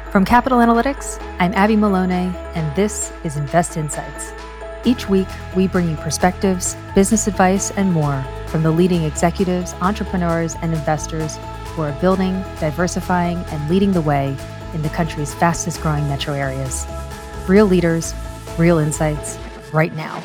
From Capital Analytics, I'm Abby Maloney, and this is Invest Insights. Each week, we bring you perspectives, business advice, and more from the leading executives, entrepreneurs, and investors who are building, diversifying, and leading the way in the country's fastest growing metro areas. Real leaders, real insights, right now.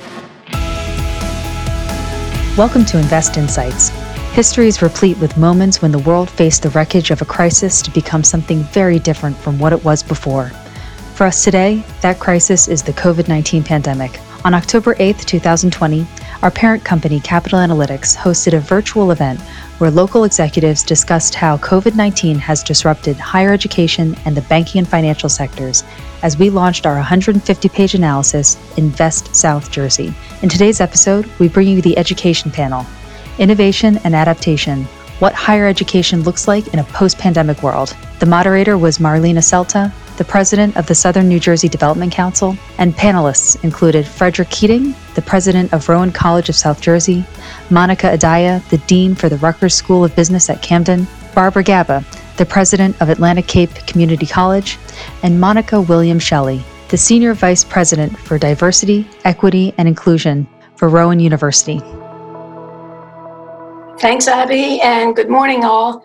Welcome to Invest Insights. History is replete with moments when the world faced the wreckage of a crisis to become something very different from what it was before. For us today, that crisis is the COVID-19 pandemic. On October 8th, 2020, our parent company, Capital Analytics, hosted a virtual event where local executives discussed how COVID-19 has disrupted higher education and the banking and financial sectors as we launched our 150-page analysis, Invest South Jersey. In today's episode, we bring you the education panel, Innovation and Adaptation, What Higher Education Looks Like in a Post-Pandemic World. The moderator was Marlena Celta, the president of the Southern New Jersey Development Council, and panelists included Frederick Keating, the president of Rowan College of South Jersey, Monica Adaya, the dean for the Rutgers School of Business at Camden, Barbara Gaba, the president of Atlantic Cape Community College, and Monica Williams Shelley, the senior vice president for Diversity, Equity, and Inclusion for Rowan University. Thanks, Abby, and good morning, all.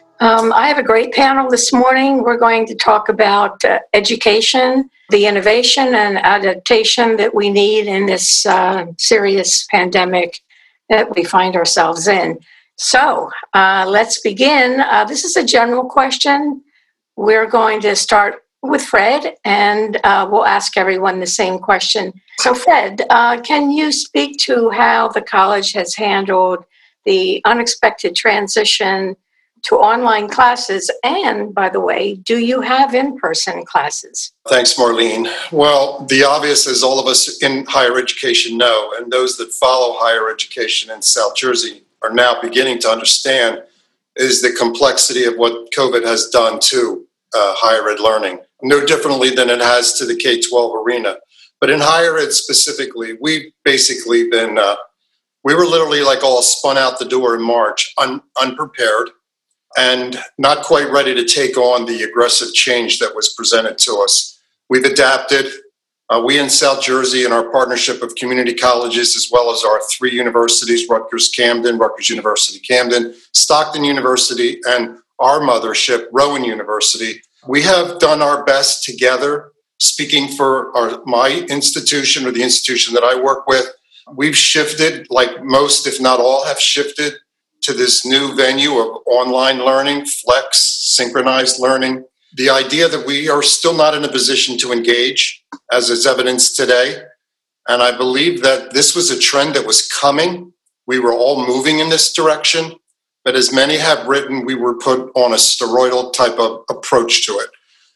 I have a great panel this morning. We're going to talk about education, the innovation and adaptation that we need in this serious pandemic that we find ourselves in. So let's begin. This is a general question. We're going to start with Fred, and we'll ask everyone the same question. So Fred, can you speak to how the college has handled the unexpected transition to online classes? And by the way, do you have in-person classes? Thanks, Marlene. Well, the obvious, as all of us in higher education know, and those that follow higher education in South Jersey are now beginning to understand, is the complexity of what COVID has done to higher ed learning, no differently than it has to the K-12 arena. But in higher ed specifically, we've basically been we were literally like all spun out the door in March, unprepared and not quite ready to take on the aggressive change that was presented to us. We've adapted. We in South Jersey, in our partnership of community colleges, as well as our three universities, Rutgers University Camden, Stockton University, and our mothership, Rowan University, we have done our best together. Speaking for my institution or the institution that I work with, we've shifted, like most, if not all, have shifted to this new venue of online learning, flex, synchronized learning. The idea that we are still not in a position to engage, as is evidenced today. And I believe that this was a trend that was coming. We were all moving in this direction. But as many have written, we were put on a steroidal type of approach to it.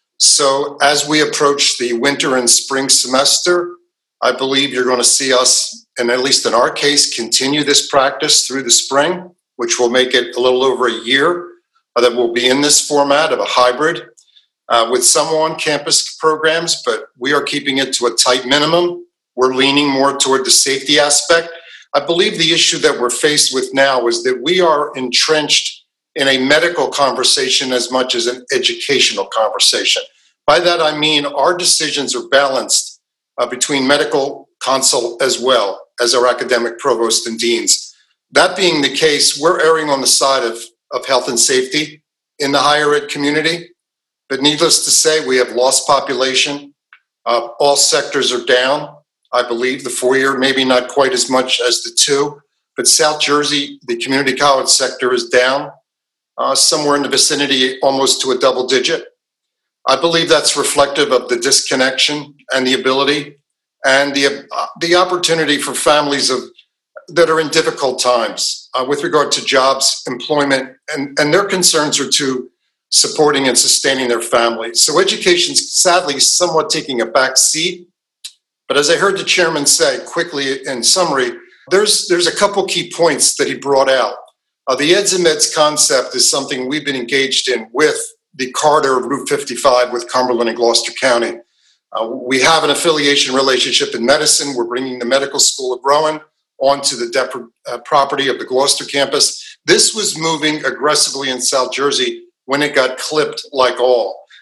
So as we approach the winter and spring semester, I believe you're going to see us, and at least in our case, continue this practice through the spring, which will make it a little over a year that we'll be in this format of a hybrid with some on-campus programs, but we are keeping it to a tight minimum. We're leaning more toward the safety aspect. I believe the issue that we're faced with now is that we are entrenched in a medical conversation as much as an educational conversation. By that, I mean our decisions are balanced between medical consult as well as our academic provost and deans. That being the case, we're erring on the side of health and safety in the higher ed community. But needless to say, we have lost population. All sectors are down. I believe the 4-year, maybe not quite as much as the 2, but South Jersey, the community college sector is down somewhere in the vicinity, almost to a double digit. I believe that's reflective of the disconnection and the ability and the opportunity for families that are in difficult times with regard to jobs, employment, and their concerns are to supporting and sustaining their families. So education's sadly somewhat taking a back seat. But as I heard the chairman say quickly in summary, there's a couple key points that he brought out. The Eds and Meds concept is something we've been engaged in with the corridor of Route 55 with Cumberland and Gloucester County. We have an affiliation relationship in medicine. We're bringing the medical school of Rowan onto the property of the Gloucester campus. This was moving aggressively in South Jersey when it got clipped like all.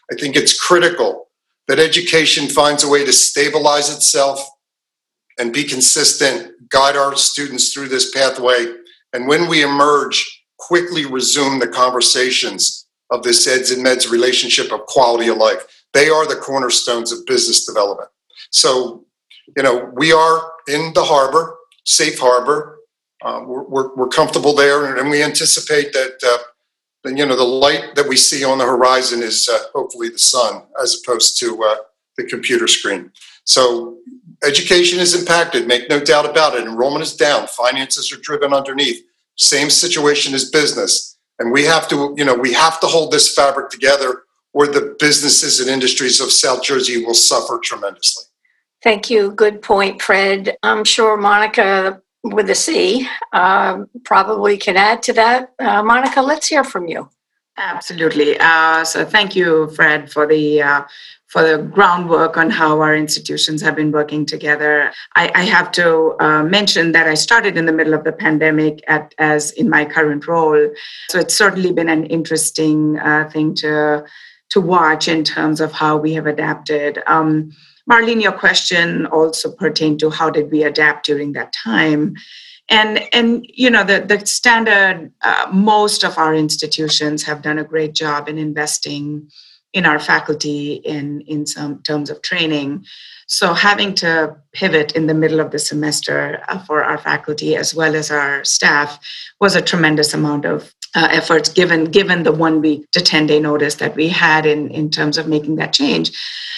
I think it's critical that education finds a way to stabilize itself and be consistent, guide our students through this pathway, and when we emerge, quickly resume the conversations of this eds and meds relationship of quality of life. They are the cornerstones of business development. So, we are in the harbor, safe harbor. We're comfortable there, and we anticipate that the light that we see on the horizon is hopefully the sun, as opposed to the computer screen. So education is impacted, make no doubt about it. Enrollment is down, finances are driven underneath. Same situation as business, and we have to hold this fabric together, or the businesses and industries of South Jersey will suffer tremendously. Thank you. Good point, Fred. I'm sure Monica with a C probably can add to that. Monica, let's hear from you. Absolutely. So thank you, Fred, for the groundwork on how our institutions have been working together. I have to mention that I started in the middle of the pandemic as in my current role. So it's certainly been an interesting thing to watch in terms of how we have adapted. Marlene, your question also pertained to how did we adapt during that time. And the standard, most of our institutions have done a great job in investing in our faculty in some terms of training. So having to pivot in the middle of the semester for our faculty as well as our staff was a tremendous amount of efforts given the 1 week to 10-day notice that we had in terms of making that change.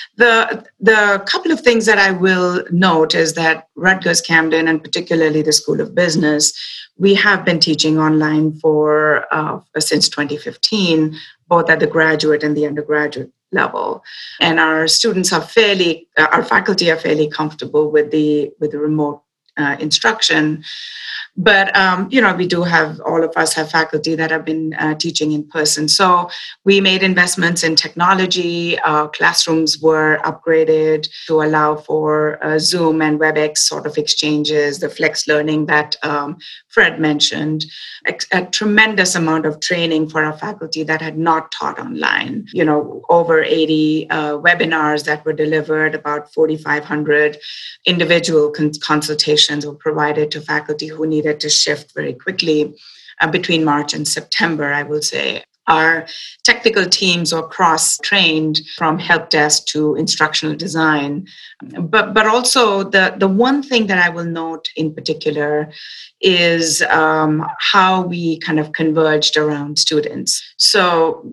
The couple of things that I will note is that Rutgers Camden, and particularly the School of Business, we have been teaching online for since 2015, both at the graduate and the undergraduate level. And our faculty are fairly comfortable with the remote instruction. But, we do have, all of us have faculty that have been teaching in person. So we made investments in technology. Classrooms were upgraded to allow for Zoom and WebEx sort of exchanges, the flex learning that Fred mentioned, a tremendous amount of training for our faculty that had not taught online. Over 80 webinars that were delivered, about 4,500 individual consultations were provided to faculty who needed to shift very quickly between March and September, I will say. Our technical teams are cross-trained from help desk to instructional design. But also the one thing that I will note in particular is how we kind of converged around students. So,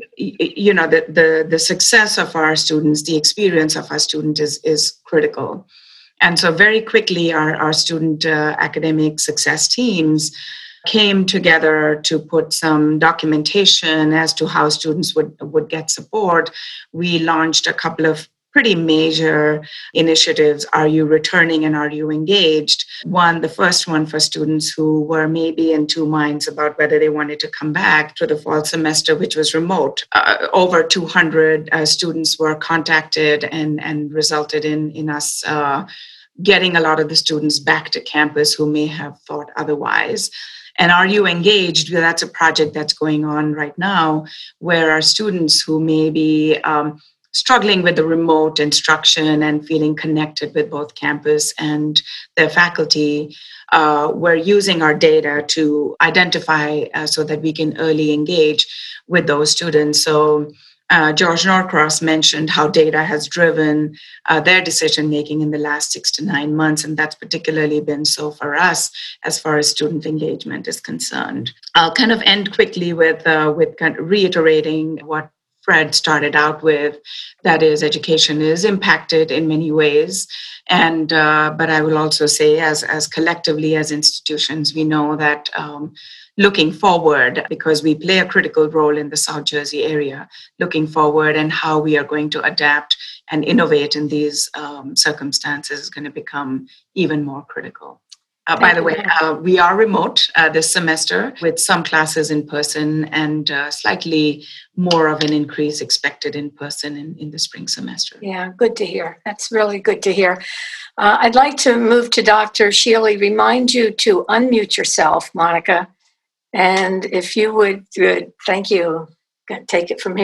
the success of our students, the experience of our students is critical. And so very quickly, our student academic success teams came together to put some documentation as to how students would get support. We launched a couple of pretty major initiatives. Are you returning and are you engaged? The first one for students who were maybe in two minds about whether they wanted to come back to the fall semester, which was remote. Over 200 students were contacted and resulted in us getting a lot of the students back to campus who may have thought otherwise. And Are You Engaged? That's a project that's going on right now where our students who may be struggling with the remote instruction and feeling connected with both campus and their faculty, we're using our data to identify so that we can early engage with those students. So George Norcross mentioned how data has driven their decision-making in the last 6 to 9 months, and that's particularly been so for us as far as student engagement is concerned. I'll kind of end quickly with kind of reiterating what Fred started out with, that is, education is impacted in many ways. And but I will also say, as collectively as institutions, we know that looking forward, because we play a critical role in the South Jersey area, looking forward and how we are going to adapt and innovate in these circumstances is going to become even more critical. By the way, we are remote this semester with some classes in person and slightly more of an increase expected in person in the spring semester. Yeah, good to hear. That's really good to hear. I'd like to move to Dr. Shealy. Remind you to unmute yourself, Monica. And if you would, thank you. Take it from here.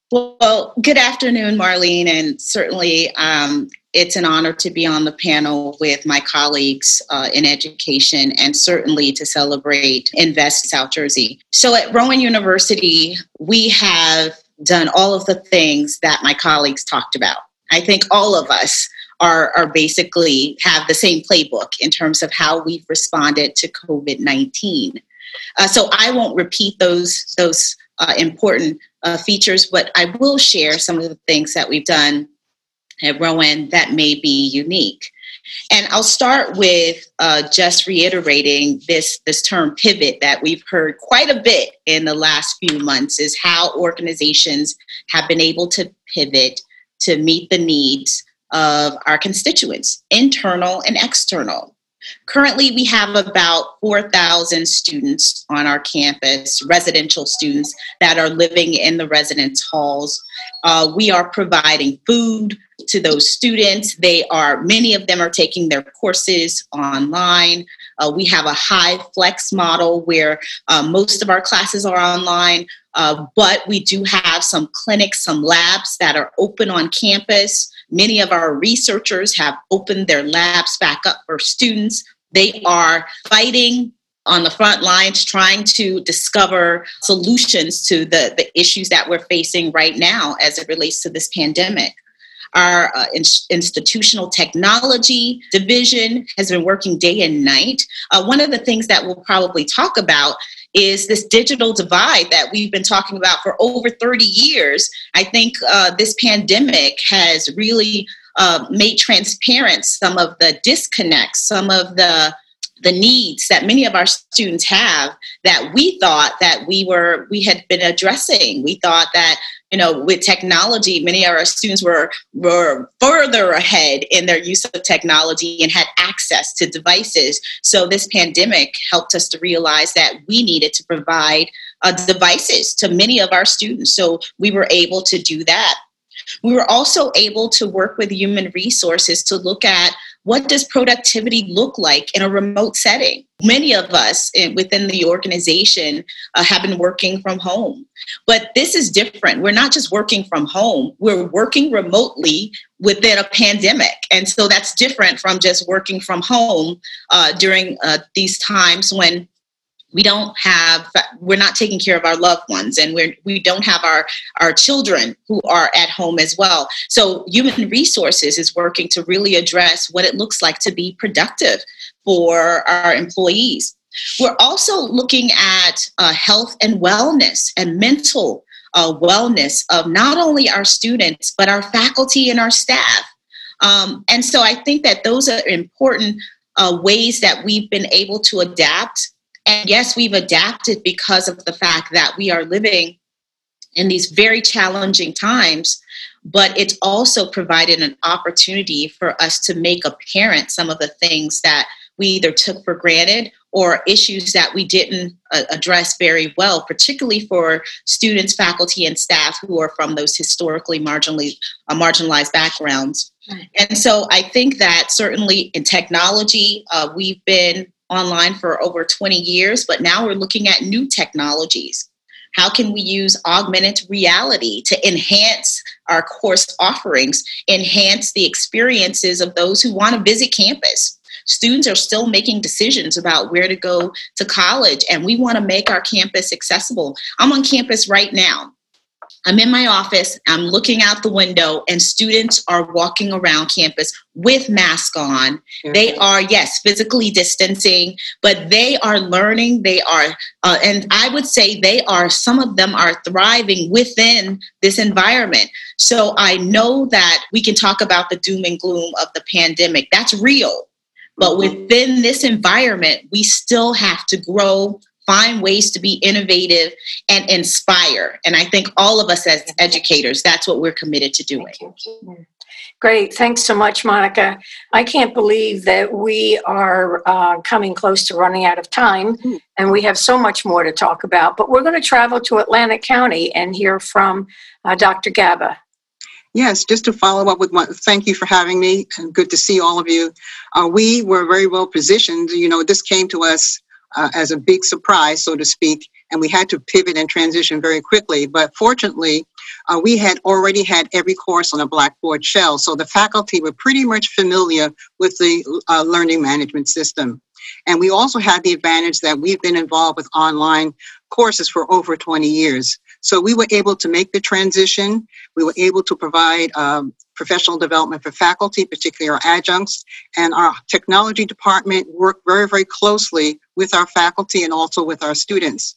Well, good afternoon, Marlene, and certainly it's an honor to be on the panel with my colleagues in education and certainly to celebrate Invest South Jersey. So at Rowan University, we have done all of the things that my colleagues talked about. I think all of us are basically have the same playbook in terms of how we've responded to COVID-19. So I won't repeat those important features, but I will share some of the things that we've done at Rowan that may be unique. And I'll start with just reiterating this term pivot that we've heard quite a bit in the last few months, is how organizations have been able to pivot to meet the needs of our constituents, internal and external. Currently, we have about 4,000 students on our campus, residential students that are living in the residence halls. We are providing food to those students. Many of them are taking their courses online. We have a high flex model where most of our classes are online, but we do have some clinics, some labs that are open on campus. Many of our researchers have opened their labs back up for students. They are fighting on the front lines, trying to discover solutions to the issues that we're facing right now as it relates to this pandemic. Our institutional technology division has been working day and night. One of the things that we'll probably talk about is this digital divide that we've been talking about for over 30 years. I think this pandemic has really made transparent some of the disconnects, some of the needs that many of our students have that we thought that we had been addressing. We thought that, with technology, many of our students were further ahead in their use of technology and had access to devices. So this pandemic helped us to realize that we needed to provide devices to many of our students. So we were able to do that. We were also able to work with human resources to look at what does productivity look like in a remote setting. Many of us within the organization have been working from home, but this is different. We're not just working from home, we're working remotely within a pandemic. And so that's different from just working from home during these times when we're not taking care of our loved ones, and we don't have our children who are at home as well. So human resources is working to really address what it looks like to be productive for our employees. We're also looking at health and wellness and mental wellness of not only our students, but our faculty and our staff. And so I think that those are important ways that we've been able to adapt. And yes, we've adapted because of the fact that we are living in these very challenging times, but it's also provided an opportunity for us to make apparent some of the things that we either took for granted or issues that we didn't address very well, particularly for students, faculty, and staff who are from those historically marginalized backgrounds. And so I think that certainly in technology, we've been online for over 20 years, but now we're looking at new technologies. How can we use augmented reality to enhance our course offerings, enhance the experiences of those who want to visit campus? Students are still making decisions about where to go to college, and we want to make our campus accessible. I'm on campus right now. I'm in my office, I'm looking out the window, and students are walking around campus with masks on. Mm-hmm. They are, yes, physically distancing, but they are learning. They are, and I would say some of them are thriving within this environment. So I know that we can talk about the doom and gloom of the pandemic. That's real. But within this environment, we still have to grow, find ways to be innovative and inspire. And I think all of us as educators, that's what we're committed to doing. Great. Thanks so much, Monica. I can't believe that we are coming close to running out of time, and we have so much more to talk about. But we're going to travel to Atlantic County and hear from Dr. Gaba. Yes, just to follow up with thank you for having me, and good to see all of you. We were very well positioned. This came to us as a big surprise, so to speak, and we had to pivot and transition very quickly. But fortunately, we had already had every course on a Blackboard shell, so the faculty were pretty much familiar with the learning management system. And we also had the advantage that we've been involved with online courses for over 20 years. So we were able to make the transition. We were able to provide professional development for faculty, particularly our adjuncts, and our technology department worked very, very closely with our faculty and also with our students.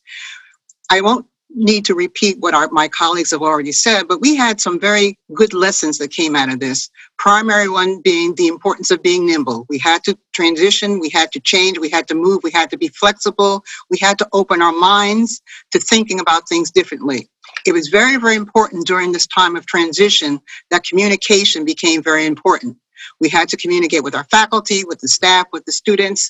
I won't need to repeat what my colleagues have already said, but we had some very good lessons that came out of this. Primary one being the importance of being nimble. We had to transition, we had to change, we had to move, we had to be flexible, we had to open our minds to thinking about things differently. It was very, very important during this time of transition that communication became very important. We had to communicate with our faculty, with the staff, with the students.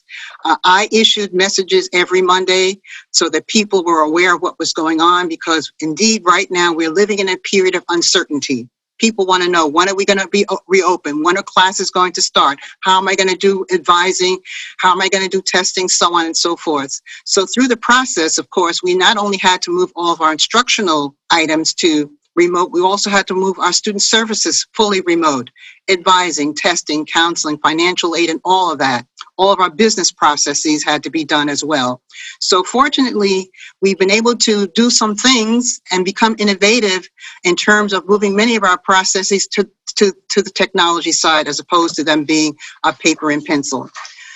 I issued messages every Monday so that people were aware of what was going on, because indeed right now we're living in a period of uncertainty. People want to know, when are we going to be reopened? When are classes going to start? How am I going to do advising? How am I going to do testing? So on and so forth. So through the process, of course, we not only had to move all of our instructional items to remote, we also had to move our student services fully remote, advising, testing, counseling, financial aid, and all of that. All of our business processes had to be done as well. So fortunately, we've been able to do some things and become innovative in terms of moving many of our processes to the technology side, as opposed to them being paper and pencil.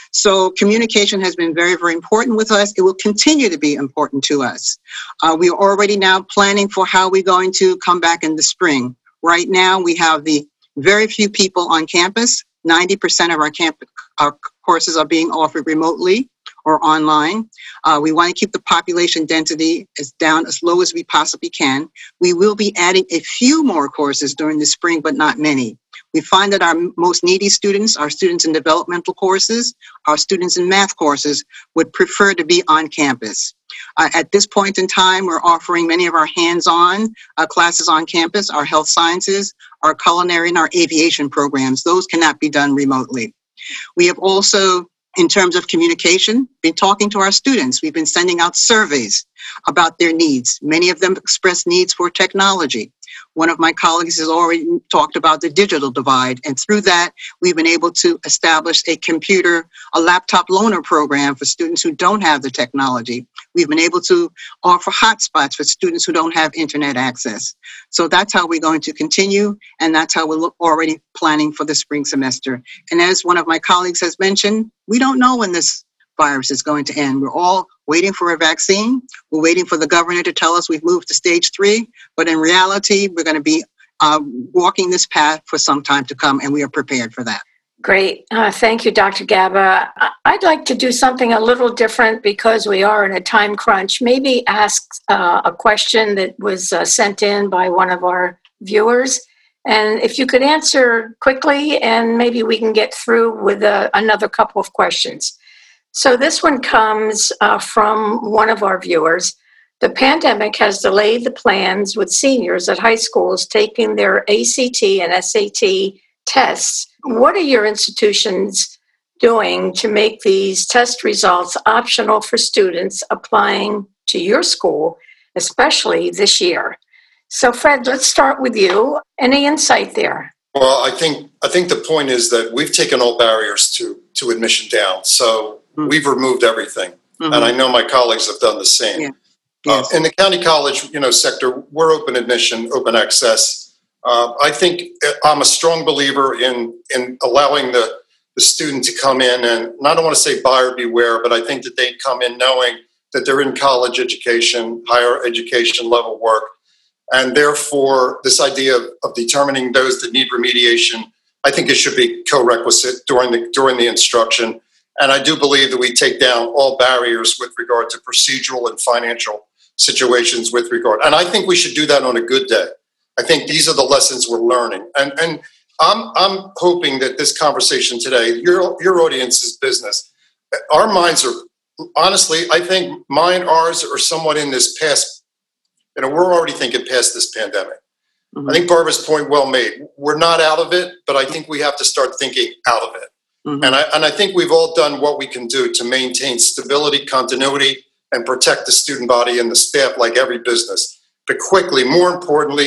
So communication has been very, very important with us. It will continue to be important to us. We are already now planning for how we're going to come back in the spring. Right now, we have the very few people on campus. 90% of our courses are being offered remotely or online. We want to keep the population density down as low as we possibly can. We will be adding a few more courses during the spring, but not many. We find that our most needy students, our students in developmental courses, our students in math courses, would prefer to be on campus. At this point in time, we're offering many of our hands-on classes on campus, our health sciences, our culinary, and our aviation programs. Those cannot be done remotely. We have also, in terms of communication, been talking to our students. We've been sending out surveys about their needs. Many of them express needs for technology. One of my colleagues has already talked about the digital divide, and through that, we've been able to establish a laptop loaner program for students who don't have the technology. We've been able to offer hotspots for students who don't have internet access. So that's how we're going to continue, and that's how we're already planning for the spring semester. And as one of my colleagues has mentioned, we don't know when this virus is going to end. We're all waiting for a vaccine. We're waiting for the governor to tell us we've moved to stage 3. But in reality, we're going to be walking this path for some time to come, and we are prepared for that. Great. Thank you, Dr. Gaba. I'd like to do something a little different because we are in a time crunch. Maybe ask a question that was sent in by one of our viewers. And if you could answer quickly, and maybe we can get through with another couple of questions. So this one comes from one of our viewers. The pandemic has delayed the plans with seniors at high schools taking their ACT and SAT tests. What are your institutions doing to make these test results optional for students applying to your school, especially this year? So Fred, let's start with you. Any insight there? Well, I think the point is that we've taken all barriers to admission down. So we've removed everything. Mm-hmm. And I know my colleagues have done the same. Yeah. Yes. In the county college, sector, we're open admission, open access. I think I'm a strong believer in allowing the student to come in, and I don't want to say buyer beware, but I think that they come in knowing that they're in college education, higher education level work. And therefore, this idea of determining those that need remediation, I think it should be co-requisite during the instruction. And I do believe that we take down all barriers with regard to procedural and financial situations with regard. And I think we should do that on a good day. I think these are the lessons we're learning. And I'm hoping that this conversation today, your audience's business, our minds are, honestly, I think ours are somewhat in this past, we're already thinking past this pandemic. Mm-hmm. I think Barbara's point well made. We're not out of it, but I think we have to start thinking out of it. Mm-hmm. And I think we've all done what we can do to maintain stability, continuity, and protect the student body and the staff like every business. But quickly, more importantly,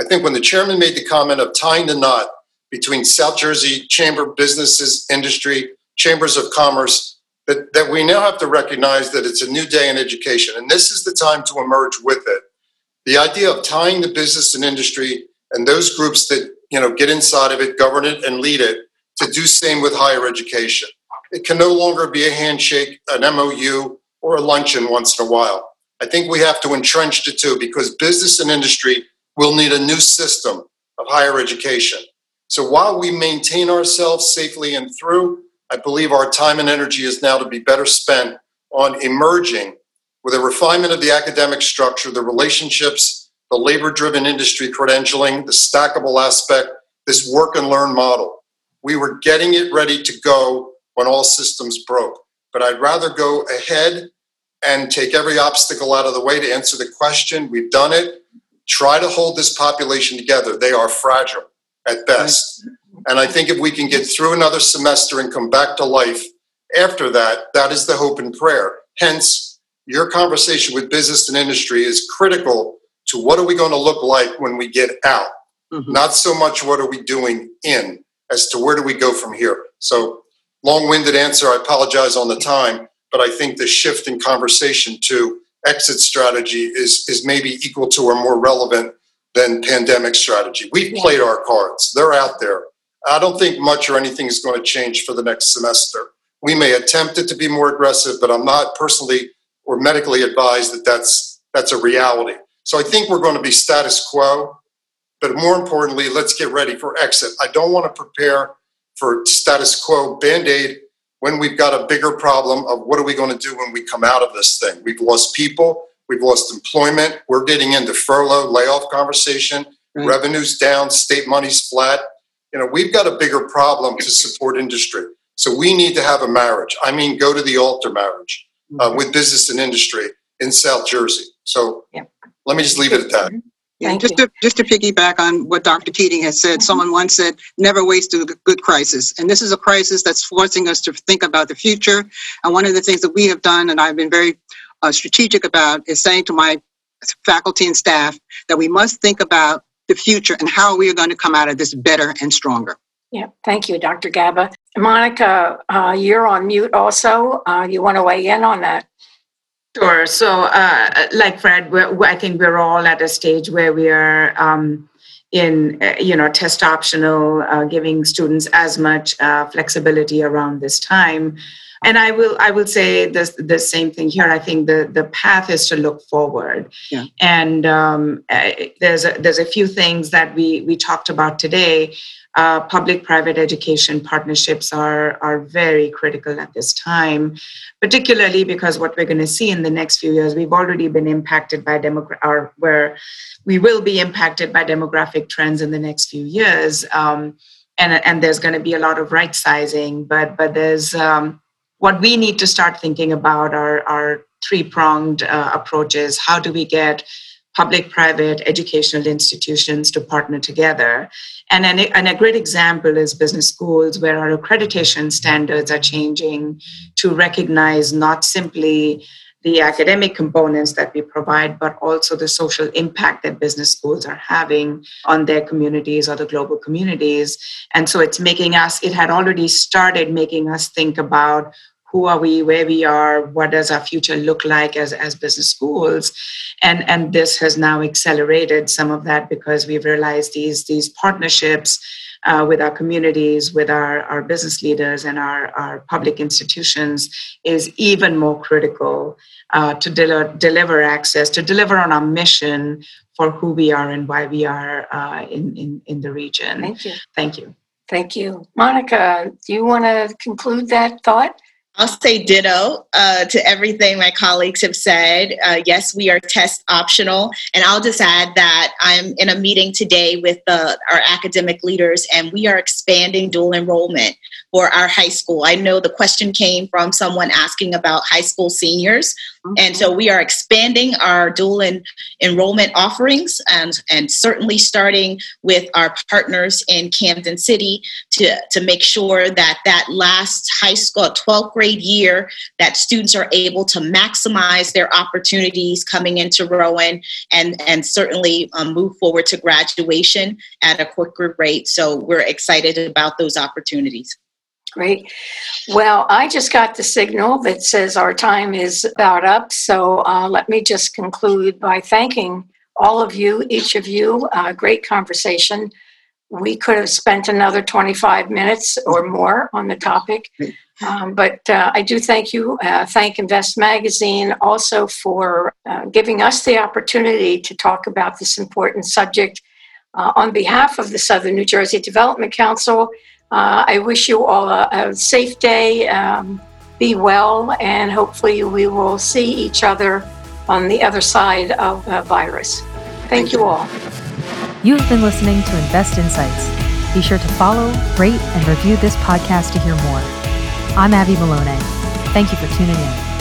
I think when the chairman made the comment of tying the knot between South Jersey Chamber of Businesses, Industry, Chambers of Commerce, that we now have to recognize that it's a new day in education, and this is the time to emerge with it. The idea of tying the business and industry and those groups that get inside of it, govern it, and lead it, to do same with higher education. It can no longer be a handshake, an MOU, or a luncheon once in a while. I think we have to entrench the two, because business and industry will need a new system of higher education. So while we maintain ourselves safely and through, I believe our time and energy is now to be better spent on emerging with a refinement of the academic structure, the relationships, the labor-driven industry credentialing, the stackable aspect, this work and learn model. We were getting it ready to go when all systems broke. But I'd rather go ahead and take every obstacle out of the way to answer the question. We've done it. Try to hold this population together. They are fragile at best. And I think if we can get through another semester and come back to life after that, that is the hope and prayer. Hence, your conversation with business and industry is critical to what are we going to look like when we get out? Not so much what are we doing in, as to where do we go from here. So long-winded answer, I apologize on the time, but I think the shift in conversation to exit strategy is maybe equal to or more relevant than pandemic strategy. We've played our cards. They're out there. I don't think much or anything is going to change for the next semester. We may attempt it to be more aggressive, but I'm not personally or medically advised that that's a reality. So I think we're going to be status quo, but more importantly, let's get ready for exit. I don't want to prepare for status quo Band-Aid when we've got a bigger problem of what are we going to do when we come out of this thing. We've lost people, we've lost employment, we're getting into furlough, layoff conversation, revenue's down, state money's flat. We've got a bigger problem to support industry. So we need to have a marriage. I mean, go to the altar marriage with business and industry in South Jersey. So let me just leave it at that. Yeah, just to piggyback on what Dr. Keating has said, someone once said, never waste a good crisis. And this is a crisis that's forcing us to think about the future. And one of the things that we have done, and I've been very strategic about, is saying to my faculty and staff that we must think about the future and how we are going to come out of this better and stronger. Yeah, thank you, Dr. Gaba. Monica, you're on mute also. You want to weigh in on that? Sure. So, like Fred, I think we're all at a stage where we are in, test optional, giving students as much flexibility around this time. And I will say the same thing here. I think the path is to look forward. Yeah. And there's a few things that we talked about today. Public-private education partnerships are very critical at this time, particularly because what we're going to see in the next few years, we've already been impacted by we will be impacted by demographic trends in the next few years, and there's going to be a lot of right sizing. But there's what we need to start thinking about are three-pronged approaches. How do we get public-private educational institutions to partner together? And a great example is business schools, where our accreditation standards are changing to recognize not simply the academic components that we provide, but also the social impact that business schools are having on their communities or the global communities. And so it had already started making us think about who are we, where we are, what does our future look like as business schools? And this has now accelerated some of that, because we've realized these partnerships with our communities, with our business leaders and our public institutions is even more critical to deliver access, to deliver on our mission for who we are and why we are in the region. Thank you. Thank you. Thank you. Monica, do you want to conclude that thought? I'll say ditto to everything my colleagues have said. Yes, we are test optional. And I'll just add that I'm in a meeting today with our academic leaders, and we are expanding dual enrollment for our high school. I know the question came from someone asking about high school seniors. And so we are expanding our dual enrollment offerings, and certainly starting with our partners in Camden City to make sure that last high school, 12th grade grade year, that students are able to maximize their opportunities coming into Rowan and certainly move forward to graduation at a quicker rate. So we're excited about those opportunities. Great. Well, I just got the signal that says our time is about up. So let me just conclude by thanking all of you, each of you. Great conversation. We could have spent another 25 minutes or more on the topic. But I do thank you. Thank Invest Magazine also for giving us the opportunity to talk about this important subject. On behalf of the Southern New Jersey Development Council, I wish you all a safe day, be well, and hopefully we will see each other on the other side of the virus. Thank you all. You have been listening to Invest Insights. Be sure to follow, rate, and review this podcast to hear more. I'm Abby Malone. Thank you for tuning in.